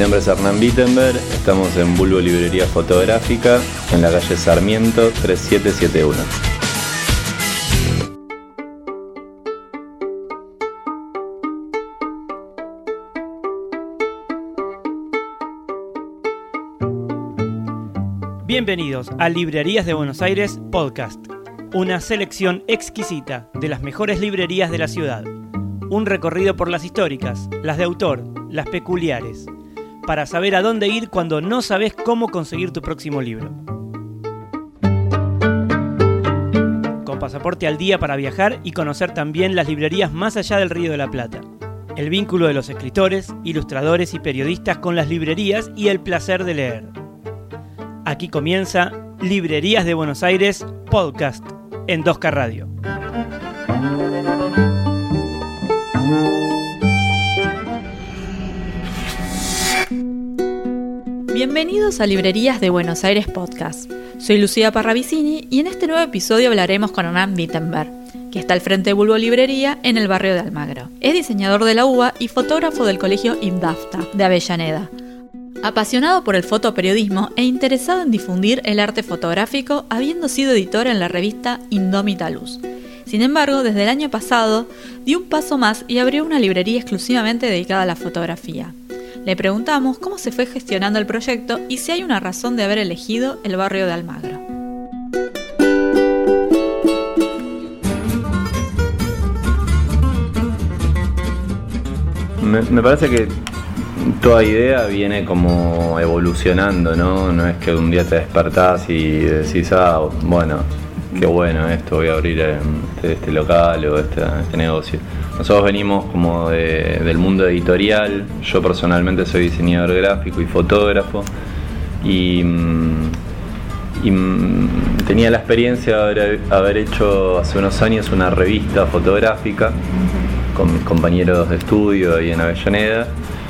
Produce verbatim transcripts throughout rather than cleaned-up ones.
nombre es Hernán Wittenberg, estamos en Bulbo Librería Fotográfica, en la calle Sarmiento tres siete siete uno. Bienvenidos a Librerías de Buenos Aires Podcast, una selección exquisita de las mejores librerías de la ciudad. Un recorrido por las históricas, las de autor, las peculiares, para saber a dónde ir cuando no sabes cómo conseguir tu próximo libro. Con pasaporte al día para viajar y conocer también las librerías más allá del Río de la Plata. El vínculo de los escritores, ilustradores y periodistas con las librerías y el placer de leer. Aquí comienza Librerías de Buenos Aires Podcast en dos K Radio. Bienvenidos a Librerías de Buenos Aires Podcast. Soy Lucía Parravicini y en este nuevo episodio hablaremos con Hernán Wittenberg, que está al frente de Bulbo Librería en el barrio de Almagro. Es diseñador de la U B A y fotógrafo del colegio INDAFTA de Avellaneda. Apasionado por el fotoperiodismo e interesado en difundir el arte fotográfico, habiendo sido editor en la revista Indómita Luz. Sin embargo, desde el año pasado, dio un paso más y abrió una librería exclusivamente dedicada a la fotografía. Le preguntamos cómo se fue gestionando el proyecto y si hay una razón de haber elegido el barrio de Almagro. Me, me parece que toda idea viene como evolucionando, ¿no? No es que un día te despertás y decís, ah, bueno, qué bueno esto, voy a abrir este, este local o este, este negocio. Nosotros venimos como de, del mundo editorial. Yo personalmente soy diseñador gráfico y fotógrafo y, y tenía la experiencia de haber, haber hecho hace unos años una revista fotográfica con mis compañeros de estudio ahí en Avellaneda.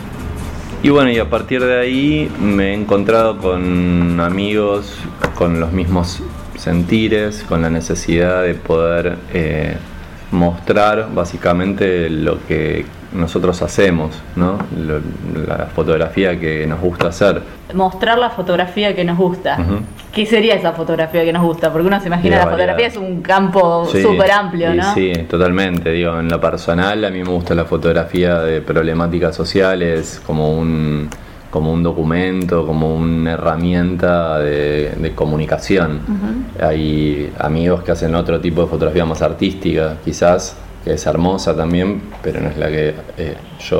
Y bueno, y a partir de ahí me he encontrado con amigos con los mismos sentires, con la necesidad de poder eh, mostrar básicamente lo que nosotros hacemos, ¿no? Lo, la fotografía que nos gusta hacer. Mostrar la fotografía que nos gusta. Uh-huh. ¿Qué sería esa fotografía que nos gusta? Porque uno se imagina la fotografía es un campo súper sí, amplio, ¿no? Sí, totalmente. Digo, en lo personal a mí me gusta la fotografía de problemáticas sociales como un, como un documento, como una herramienta de, de comunicación. Uh-huh. Hay amigos que hacen otro tipo de fotografía más artística, quizás, que es hermosa también, pero no es la que eh,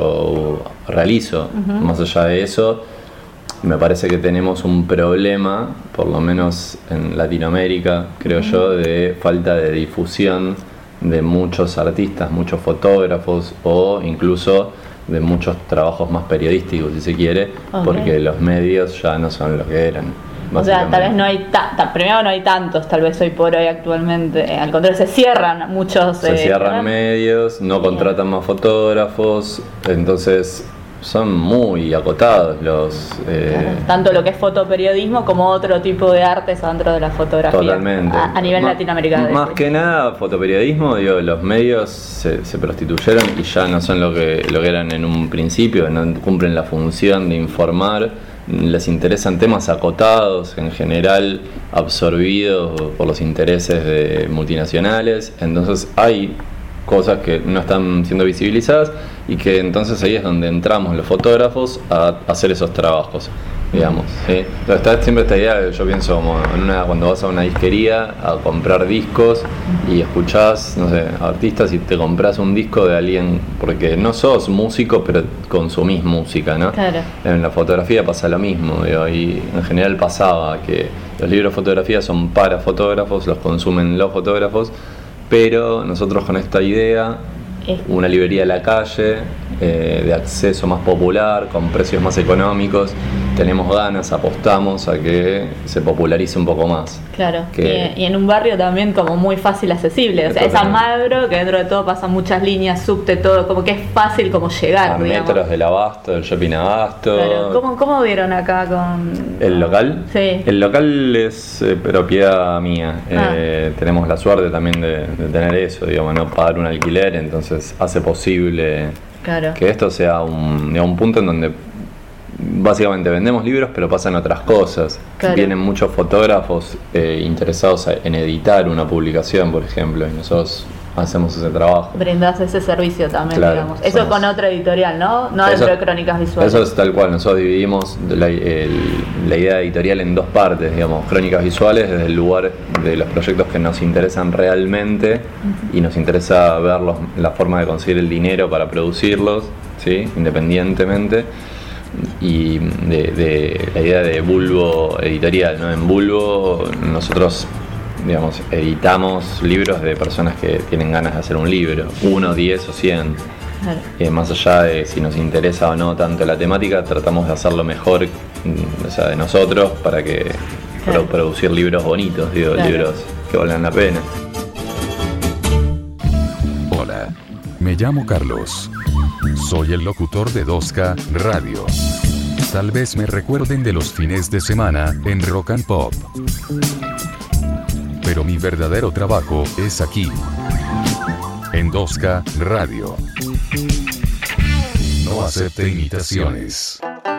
yo realizo. Uh-huh. Más allá de eso, me parece que tenemos un problema, por lo menos en Latinoamérica, creo uh-huh. yo, de falta de difusión de muchos artistas, muchos fotógrafos o incluso de muchos trabajos más periodísticos, si se quiere, okay. porque los medios ya no son lo que eran. O sea, tal vez no hay ta- ta- primero no hay tantos, tal vez hoy por hoy actualmente, al contrario, se cierran muchos. Se eh, cierran ¿verdad? medios, no Bien. contratan más fotógrafos, entonces son muy acotados los... Eh, claro, tanto lo que es fotoperiodismo como otro tipo de artes dentro de la fotografía. Totalmente. A, a nivel Ma- latinoamericano. Más que nada, fotoperiodismo, digo, los medios se, se prostituyeron y ya no son lo que, lo que eran en un principio, no cumplen la función de informar. Les interesan temas acotados, en general absorbidos por los intereses de multinacionales, entonces hay cosas que no están siendo visibilizadas y que entonces ahí es donde entramos los fotógrafos a hacer esos trabajos, digamos, ¿sí? Pero está siempre esta idea, yo pienso como en una, cuando vas a una disquería a comprar discos y escuchás, no sé, artistas y te compras un disco de alguien, porque no sos músico, pero consumís música, ¿no? Claro. En la fotografía pasa lo mismo, digo, y en general pasaba que los libros de fotografía son para fotógrafos, los consumen los fotógrafos, pero nosotros con esta idea, una librería a la calle, eh, de acceso más popular, con precios más económicos, tenemos ganas, apostamos a que se popularice un poco más. Claro, que, y, y en un barrio también como muy fácil accesible, o sea, es Almagro, que dentro de todo pasan muchas líneas, subte, todo, como que es fácil como llegar, a digamos. metros del Abasto, del Shopping Abasto. Claro. ¿Cómo, ¿Cómo vieron acá con...? ¿El local? Sí. El local es eh, propiedad mía, ah. eh, tenemos la suerte también de, de tener eso, digamos, no pagar un alquiler, entonces hace posible... Claro. Que esto sea un, un punto en donde básicamente vendemos libros, pero pasan otras cosas. Claro. Vienen muchos fotógrafos eh, interesados en editar una publicación, por ejemplo, y nosotros hacemos ese trabajo. Brindás ese servicio también, Claro, digamos. Eso somos... con otra editorial, ¿no? No eso, dentro de Crónicas Visuales. Eso es tal cual. Nosotros dividimos la, el, la idea editorial en dos partes, digamos. Crónicas Visuales desde el lugar de los proyectos que nos interesan realmente, uh-huh. y nos interesa ver los, la forma de conseguir el dinero para producirlos, ¿sí? Independientemente. Y de, de la idea de Bulbo editorial, ¿no? En Bulbo nosotros, digamos, editamos libros de personas que tienen ganas de hacer un libro, uno, diez o cien. Claro. Eh, más allá de si nos interesa o no tanto la temática, tratamos de hacerlo mejor, o sea, de nosotros, para que claro. para producir libros bonitos, digo, claro. libros que valgan la pena. Hola, me llamo Carlos. Soy el locutor de dos K Radio. Tal vez me recuerden de los fines de semana en Rock and Pop. Pero mi verdadero trabajo es aquí, en dos K Radio. No acepte imitaciones.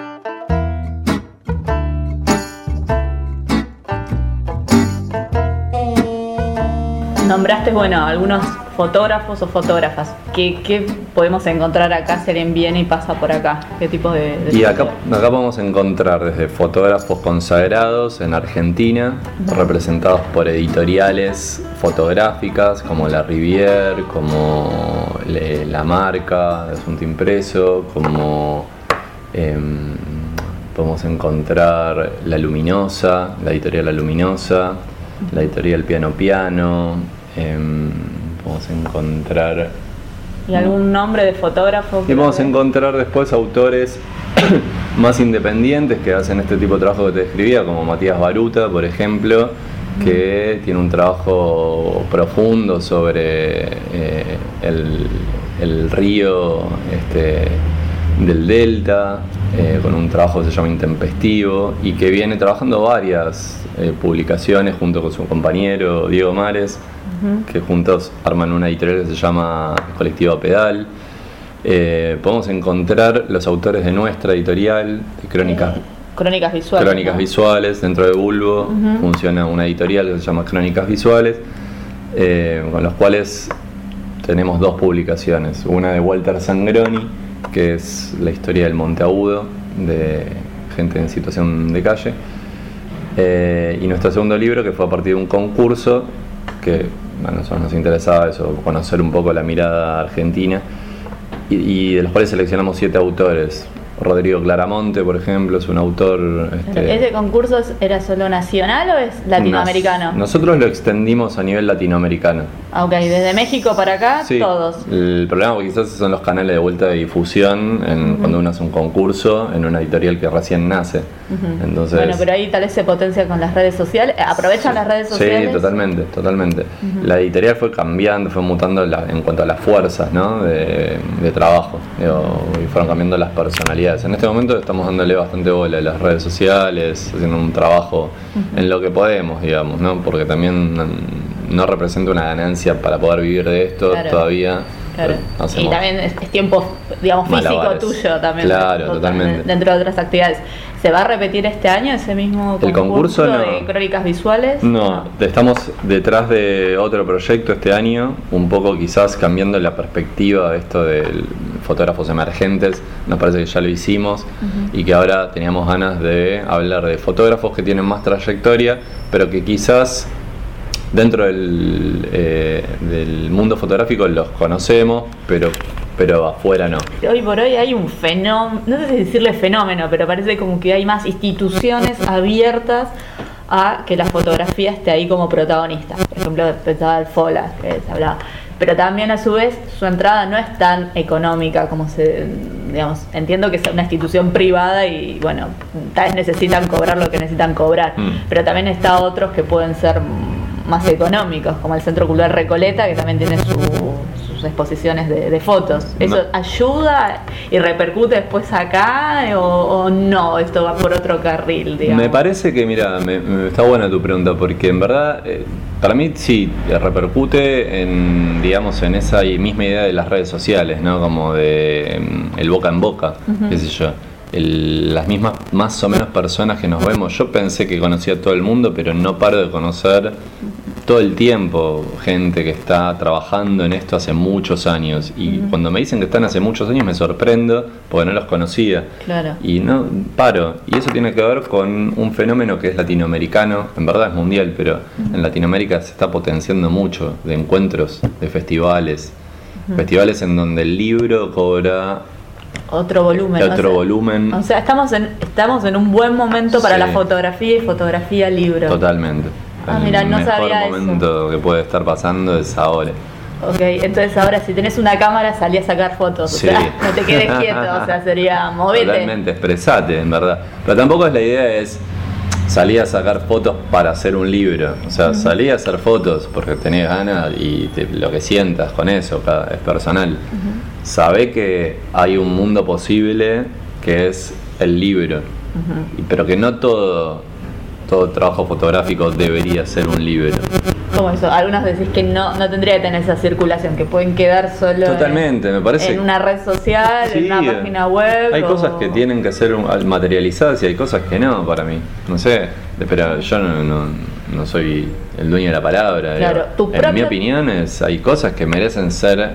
Nombraste, bueno, algunos fotógrafos o fotógrafas. ¿Qué, qué podemos encontrar acá si alguien viene y pasa por acá? ¿Qué tipo de...? de y acá, acá podemos encontrar desde fotógrafos consagrados en Argentina, uh-huh. representados por editoriales fotográficas como La Rivière, como Le, La Marca, de Asunto Impreso, como... Eh, podemos encontrar La Luminosa, la editorial La Luminosa, la editorial Piano Piano, eh, podemos encontrar... ¿Y algún nombre de fotógrafo? Y vamos a encontrar después autores más independientes que hacen este tipo de trabajo que te describía, como Matías Baruta, por ejemplo, que tiene un trabajo profundo sobre eh, el, el río este, del Delta, eh, con un trabajo que se llama Intempestivo, y que viene trabajando varias eh, publicaciones junto con su compañero Diego Mares, uh-huh. que juntos arman una editorial que se llama Colectiva Pedal. Eh, podemos encontrar los autores de nuestra editorial, de Crónicas, eh, Crónicas Visuales. Crónicas ¿no? Visuales, dentro de Bulbo uh-huh. funciona una editorial que se llama Crónicas Visuales, eh, con los cuales tenemos dos publicaciones, una de Walter Sangroni, que es la historia del Monteagudo, de gente en situación de calle, eh, y nuestro segundo libro, que fue a partir de un concurso, que a nosotros nos interesaba eso, conocer un poco la mirada argentina, y, y de los cuales seleccionamos siete autores. Rodrigo Claramonte, por ejemplo, es un autor... Este, ¿Ese concurso era solo nacional o es latinoamericano? Nos, nosotros lo extendimos a nivel latinoamericano. Ok, desde México para acá, sí, todos. El problema quizás son los canales de vuelta de difusión en, uh-huh. cuando uno hace un concurso en una editorial que recién nace. Uh-huh. Entonces, bueno, pero ahí tal vez se potencia con las redes sociales. ¿Aprovechan sí, las redes sociales? Sí, totalmente, totalmente. Uh-huh. La editorial fue cambiando, fue mutando la, en cuanto a las fuerzas, ¿no? de, de trabajo, digo, y fueron cambiando las personalidades. En este momento estamos dándole bastante bola a las redes sociales, haciendo un trabajo uh-huh. en lo que podemos, digamos, ¿no? Porque también no representa una ganancia para poder vivir de esto claro. todavía. Claro. Y también es, es tiempo, digamos, físico malabares. Tuyo también. Claro, totalmente. Dentro de otras actividades. ¿Se va a repetir este año ese mismo concurso, el concurso no. de Crónicas Visuales? No, no, estamos detrás de otro proyecto este año, un poco quizás cambiando la perspectiva de esto de fotógrafos emergentes. Nos parece que ya lo hicimos uh-huh. y que ahora teníamos ganas de hablar de fotógrafos que tienen más trayectoria, pero que quizás dentro del, eh, del mundo fotográfico los conocemos, pero pero afuera no. Hoy por hoy hay un fenómeno, no sé si decirle fenómeno, pero parece como que hay más instituciones abiertas a que la fotografía esté ahí como protagonista. Por ejemplo, pensaba el Fola, que se hablaba. Pero también a su vez su entrada no es tan económica como se, digamos, entiendo que es una institución privada y bueno, tal vez necesitan cobrar lo que necesitan cobrar, mm. pero también está otros que pueden ser más económicos, como el Centro Cultural Recoleta, que también tiene su, sus exposiciones de, de fotos. ¿Eso no. ayuda y repercute después acá o, o no? Esto va por otro carril, digamos. Me parece que, mira, me, me está buena tu pregunta, porque en verdad, eh, para mí sí, repercute en, digamos, en esa misma idea de las redes sociales, ¿no? Como de um, el boca en boca, uh-huh. qué sé yo. el, las mismas más o menos personas que nos vemos. Yo pensé que conocía a todo el mundo, pero no paro de conocer todo el tiempo gente que está trabajando en esto hace muchos años. Y uh-huh. cuando me dicen que están hace muchos años me sorprendo porque no los conocía. Claro. Y no paro. Y eso tiene que ver con un fenómeno que es latinoamericano, en verdad es mundial, pero uh-huh. en Latinoamérica se está potenciando mucho, de encuentros, de festivales. Uh-huh. Festivales en donde el libro cobra otro volumen. Otro o sea, volumen. O sea, estamos en, estamos en un buen momento para sí. la fotografía y fotografía libro. Totalmente. Ah, mira, no sabía eso. El mejor momento que puede estar pasando es ahora. Ok, entonces ahora si tenés una cámara salí a sacar fotos, sí. o sea, no te quedes quieto, o sea, sería movete. Totalmente, expresate, en verdad. Pero tampoco es la idea es salir a sacar fotos para hacer un libro. O sea, uh-huh. salí a hacer fotos porque tenés ganas y te, lo que sientas con eso, cada, es personal. Uh-huh. Sabé que hay un mundo posible que es el libro, uh-huh. pero que no todo... todo trabajo fotográfico debería ser un libro. ¿Cómo eso? Algunos decís que no, no tendría que tener esa circulación, que pueden quedar solo Totalmente, en, me parece, en una red social, sí, en una página web. Hay o... cosas que tienen que ser materializadas y hay cosas que no, para mí. No sé, pero yo no, no, no soy el dueño de la palabra. Claro, tu en propio... mi opinión es, hay cosas que merecen ser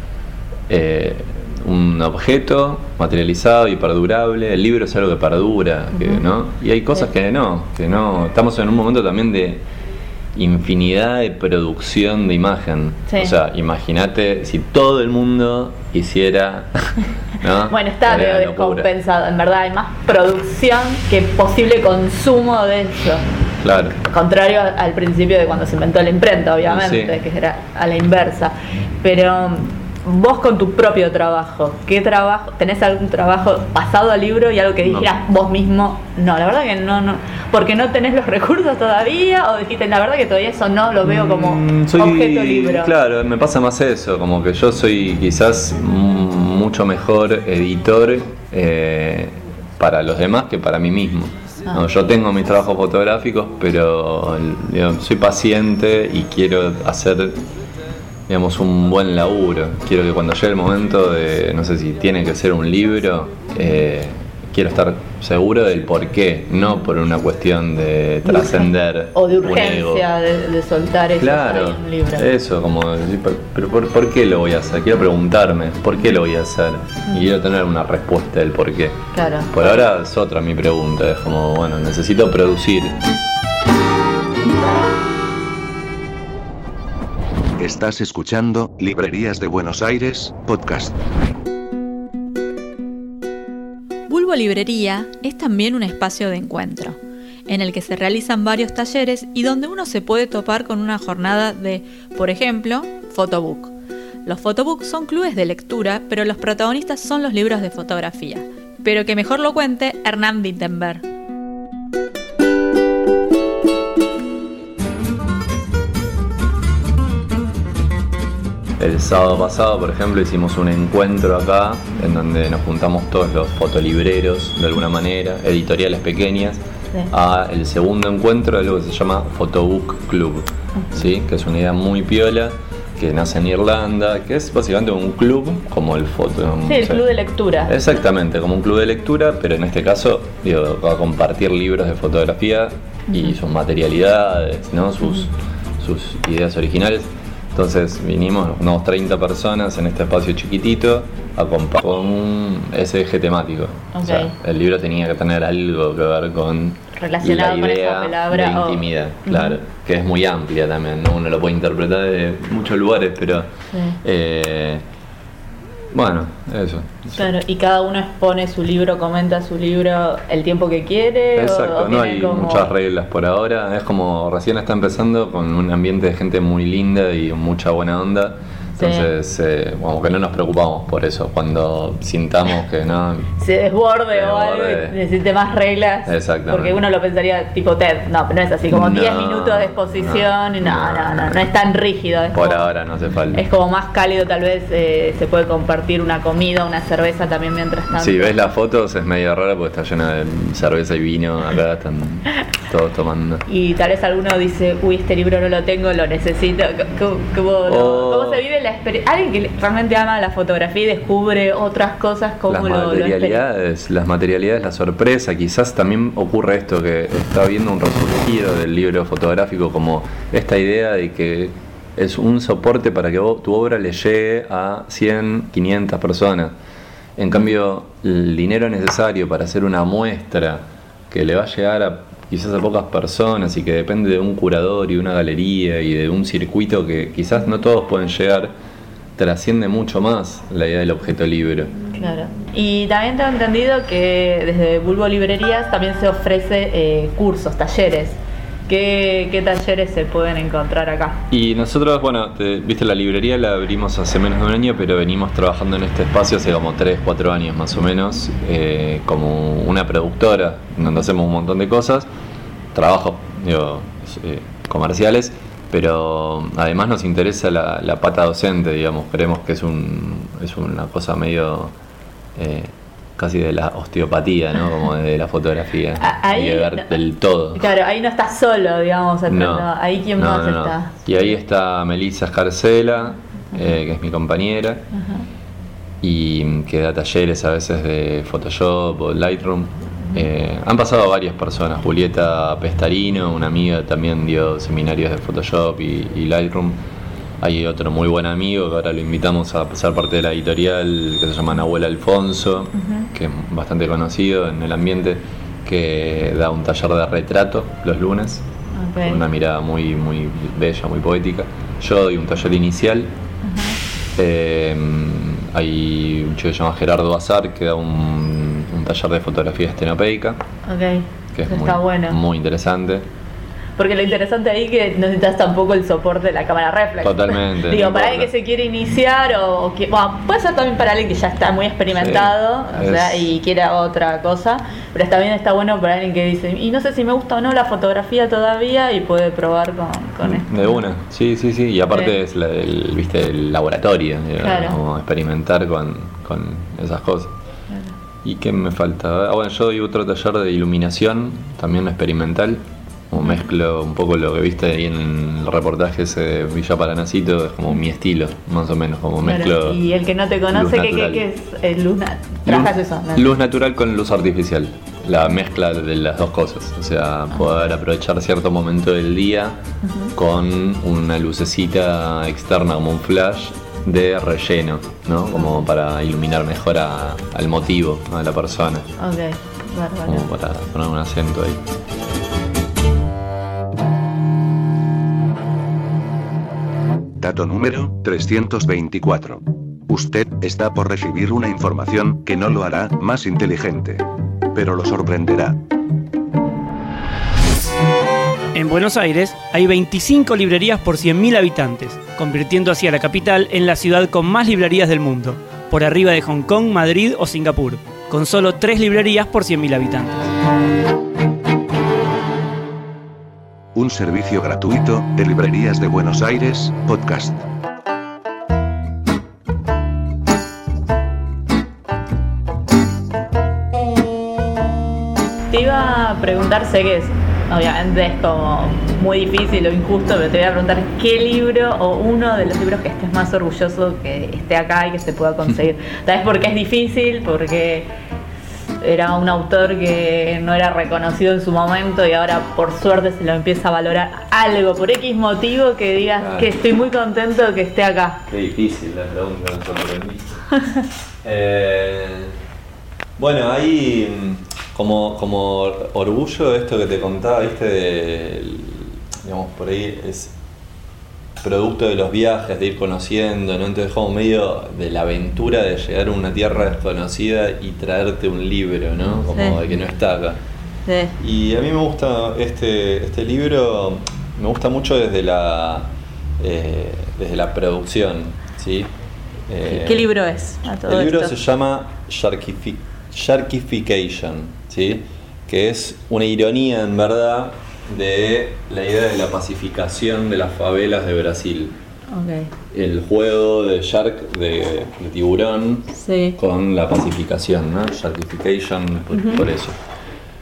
eh, un objeto materializado y perdurable. El libro es algo que perdura, uh-huh. que, ¿no? Y hay cosas sí. que no, que no. Estamos en un momento también de infinidad de producción de imagen. Sí. O sea, imagínate si todo el mundo hiciera, ¿no? Bueno, está medio descompensado. En verdad hay más producción que posible consumo de eso. Claro. Contrario al principio de cuando se inventó la imprenta, obviamente, sí. que era a la inversa. Pero vos con tu propio trabajo, ¿qué trabajo? ¿Tenés algún trabajo pasado al libro y algo que dijeras no. vos mismo? No, la verdad que no, no. ¿Porque no tenés los recursos todavía? ¿O dijiste, la verdad que todavía eso no lo veo como mm, soy, objeto libro? Claro, me pasa más eso, como que yo soy quizás mucho mejor editor eh, para los demás que para mí mismo. Ah. No, yo tengo mis trabajos fotográficos, pero digamos, soy paciente y quiero hacer... digamos, un buen laburo. Quiero que cuando llegue el momento de, no sé si tiene que ser un libro, eh, quiero estar seguro del por qué, no por una cuestión de trascender o de urgencia de, de soltar eso. Claro, en un libro. Eso, como decir, pero por, ¿por qué lo voy a hacer? Quiero preguntarme, ¿por qué lo voy a hacer? Y quiero tener una respuesta del por qué. Claro. Por ahora es otra mi pregunta, es como, bueno, necesito producir. Estás escuchando Librerías de Buenos Aires, podcast. Bulbo Librería es también un espacio de encuentro, en el que se realizan varios talleres y donde uno se puede topar con una jornada de, por ejemplo, photobook. Los photobooks son clubes de lectura, pero los protagonistas son los libros de fotografía. Pero que mejor lo cuente Hernán Wittenberg. El sábado pasado, por ejemplo, hicimos un encuentro acá en donde nos juntamos todos los fotolibreros, de alguna manera, editoriales pequeñas, sí. a el segundo encuentro de algo que se llama Photobook Club, uh-huh. ¿sí? Que es una idea muy piola, que nace en Irlanda, que es básicamente un club como el foto. Sí, el o sea, club de lectura. Exactamente, como un club de lectura, pero en este caso, digo, va a compartir libros de fotografía uh-huh. y sus materialidades, ¿no? Sus, uh-huh. sus ideas originales. Entonces vinimos unos treinta personas en este espacio chiquitito a compartir con un ese eje temático. Okay. O sea, el libro tenía que tener algo que ver con relacionado la idea con esa palabra de intimidad, o... claro, uh-huh. que es muy amplia también, ¿no? Uno lo puede interpretar de muchos lugares, pero sí. eh, bueno, eso. Claro, y cada uno expone su libro, comenta su libro el tiempo que quiere. Exacto, o, o no hay como... muchas reglas por ahora. Es como recién está empezando con un ambiente de gente muy linda y mucha buena onda. Entonces, sí. eh, como que no nos preocupamos por eso. Cuando sintamos que no se desborde o algo, necesite más reglas. Exactamente. Porque uno lo pensaría tipo TED. No, pero no es así, como diez no, minutos de exposición. No, y no, no, no, no, no es tan rígido. Es por como, ahora no hace falta. Es como más cálido, tal vez eh, se puede compartir una comida, una cerveza también mientras tanto. Si ves las fotos es medio rara porque está llena de cerveza y vino. Acá están todos tomando. Y tal vez alguno dice, uy, este libro no lo tengo, lo necesito. ¿Cómo, cómo, oh. ¿cómo se vive la experiencia. Alguien que realmente ama la fotografía y descubre otras cosas como las lo, lo materialidades, las materialidades, la sorpresa. Quizás también ocurre esto, que está viendo un resurgir del libro fotográfico, como esta idea de que es un soporte para que vos, tu obra le llegue a cien, quinientas personas. En cambio, el dinero necesario para hacer una muestra que le va a llegar a quizás a pocas personas y que depende de un curador y una galería y de un circuito que quizás no todos pueden llegar, trasciende mucho más la idea del objeto libro. Claro. Y también tengo entendido que desde Bulbo Librerías también se ofrece eh, cursos, talleres. ¿Qué, ¿Qué talleres se pueden encontrar acá? Y nosotros, bueno, te, viste, la librería la abrimos hace menos de un año, pero venimos trabajando en este espacio hace como tres, cuatro años más o menos, eh, como una productora, donde hacemos un montón de cosas, trabajos, digo, eh, comerciales, pero además nos interesa la, la pata docente, digamos, creemos que es, un, es una cosa medio... Eh, casi de la osteopatía, ¿no? Como de la fotografía. Ahí, y de ver no, del todo. Claro, ahí no estás solo, digamos. No, ahí quién no, más no, está. No. Y ahí está Melissa Escarcela, eh, que es mi compañera, uh-huh. y que da talleres a veces de Photoshop o Lightroom. Eh, han pasado varias personas. Julieta Pestarino, una amiga, también dio seminarios de Photoshop y, y Lightroom. Hay otro muy buen amigo que ahora lo invitamos a ser parte de la editorial, que se llama Nahuel Alfonso, uh-huh. que es bastante conocido en el ambiente, que da un taller de retrato los lunes, okay. con una mirada muy, muy bella, muy poética. Yo doy un taller inicial. Uh-huh. Eh, hay un chico que se llama Gerardo Azar, que da un, un taller de fotografía estenopeica, okay. que es Eso muy, está bueno. muy interesante. Porque lo interesante ahí es que no necesitas tampoco el soporte de la cámara reflex. Totalmente. Digo, no para importa. alguien que se quiere iniciar o, o que, bueno, puede ser también para alguien que ya está muy experimentado, sí, o sea, es... y quiera otra cosa, pero también está bueno para alguien que dice, y no sé si me gusta o no la fotografía todavía, y puede probar con, con esto. De una, sí, sí, sí, y aparte sí. es la, el, viste, el laboratorio, digamos, claro. como experimentar con, con esas cosas. Claro. ¿Y qué me falta? Ah, bueno, yo doy otro taller de iluminación, también experimental. Como mezclo un poco lo que viste ahí en el reportaje ese de Villa Paranacito, es como mi estilo, más o menos, como claro, mezclo. Y el que no te conoce, ¿qué, qué, qué es eh, luz, na- luz, eso, ¿no? luz natural con luz artificial, la mezcla de las dos cosas, o sea, ah. poder aprovechar cierto momento del día uh-huh. con una lucecita externa como un flash de relleno, ¿no? Como para iluminar mejor a, al motivo, a la persona. Ok, bárbaro. Como para poner un acento ahí. Dato número trescientos veinticuatro. Usted está por recibir una información que no lo hará más inteligente, pero lo sorprenderá. En Buenos Aires hay veinticinco librerías por cien mil habitantes, convirtiendo así a la capital en la ciudad con más librerías del mundo, por arriba de Hong Kong, Madrid o Singapur, con solo tres librerías por cien mil habitantes. Un servicio gratuito de Librerías de Buenos Aires, podcast. Te iba a preguntar, sé que es, obviamente es como muy difícil o injusto, pero te voy a preguntar qué libro o uno de los libros que estés más orgulloso que esté acá y que se pueda conseguir. Tal vez porque es difícil, porque era un autor que no era reconocido en su momento y ahora por suerte se lo empieza a valorar, algo por X motivo que digas claro. que estoy muy contento de que esté acá. Qué difícil la pregunta, no sorprendí. eh, bueno, ahí como, como orgullo esto que te contaba, viste, de, digamos, por ahí es producto de los viajes, de ir conociendo, ¿no? Entonces como medio de la aventura de llegar a una tierra desconocida y traerte un libro, ¿no? Como sí. de que no está acá. Sí. Y a mí me gusta este, este libro, me gusta mucho desde la eh, desde la producción, ¿sí? Eh, ¿Qué libro es? A todo el libro esto. se llama Sharkifi- Sharkification, ¿sí? Que es una ironía en verdad de la idea de la pacificación de las favelas de Brasil. Okay. El juego de shark, de, de tiburón, sí. con la pacificación, ¿no? Sharkification, por, uh-huh. por eso.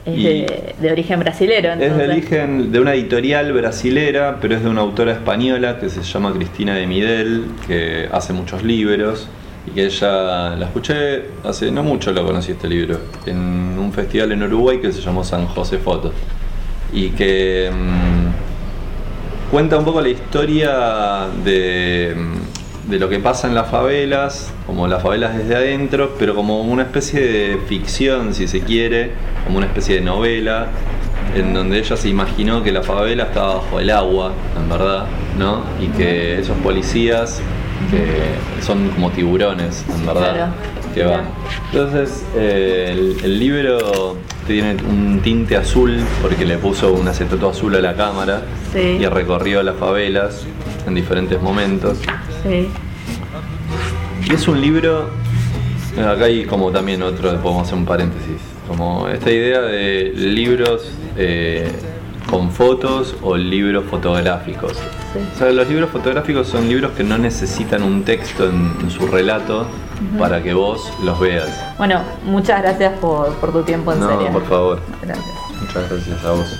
Es Y de, de origen brasilero, entonces. es de origen de una editorial brasilera, pero es de una autora española que se llama Cristina de Midel, que hace muchos libros y que ella la escuché hace no mucho, lo conocí este libro, en un festival en Uruguay que se llamó San José Fotos, y que mmm, cuenta un poco la historia de, de lo que pasa en las favelas, como las favelas desde adentro, pero como una especie de ficción, si se quiere, como una especie de novela, en donde ella se imaginó que la favela estaba bajo el agua, en verdad, ¿no? Y que esos policías, que son como tiburones, en verdad, Claro. que van. Entonces, eh, el, el libro tiene un tinte azul, porque le puso un acetato azul a la cámara, Sí. y recorrió las favelas en diferentes momentos. Sí. Y es un libro, acá hay como también otro, podemos hacer un paréntesis, como esta idea de libros eh, con fotos o libros fotográficos. Sí. O sea, los libros fotográficos son libros que no necesitan un texto en, en su relato uh-huh. para que vos los veas. Bueno, muchas gracias por, por tu tiempo, en no, serio. por favor. Gracias. Muchas gracias a vos.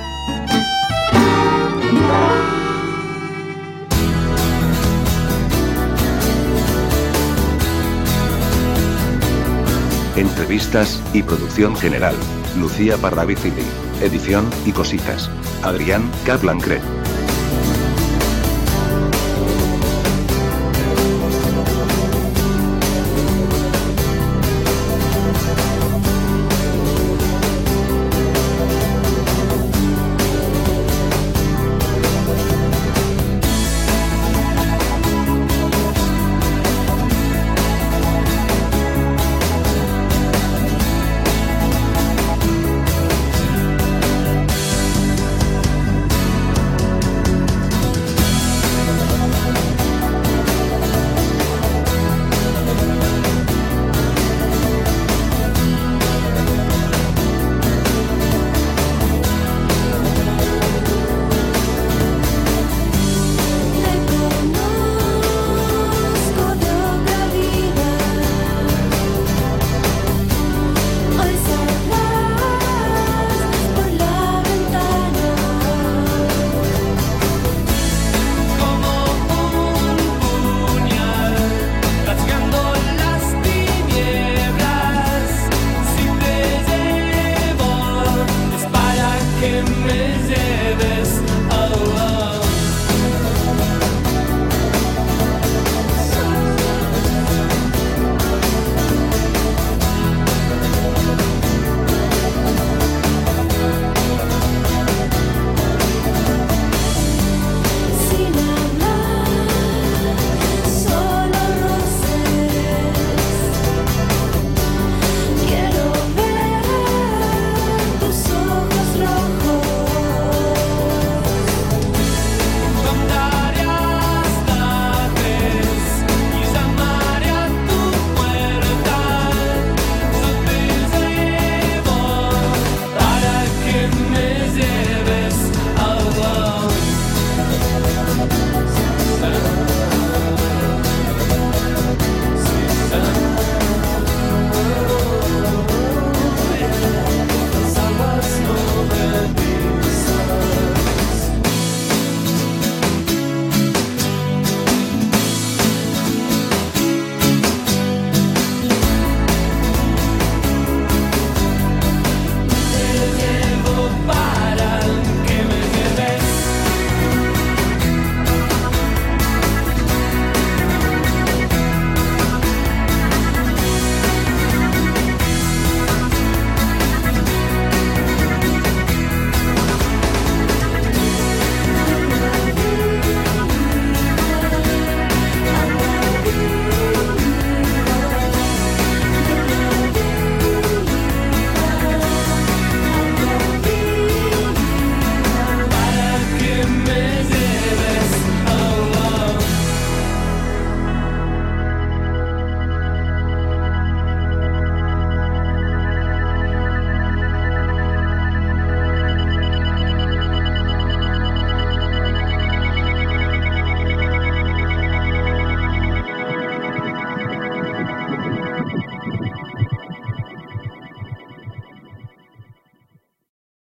Entrevistas y producción general: Lucía Parravicini. Edición y cositas: Adrián Kaplan Cret.